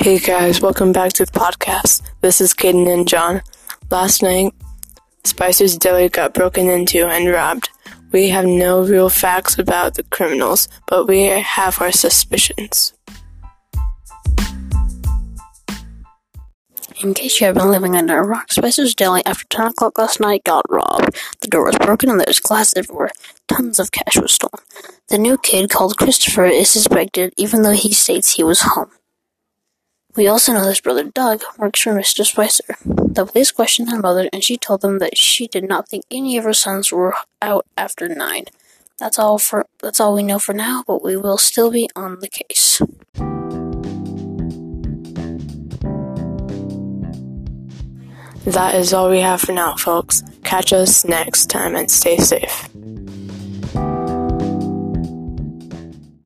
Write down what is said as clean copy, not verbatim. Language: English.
Hey guys, welcome back to the podcast. This is Kaden and John. Last night, Spicer's Deli got broken into and robbed. We have no real facts about the criminals, but we have our suspicions. In case you have been living under a rock, Spicer's Deli after 10 o'clock last night got robbed. The door was broken and there's glass everywhere. Tons of cash was stolen. The new kid called Christopher is suspected even though he states he was home. We also know his brother Doug works for Mr. Spicer. The police questioned her mother and she told them that she did not think any of her sons were out after 9. That's all we know for now, but we will still be on the case. That is all we have for now, folks. Catch us next time and stay safe.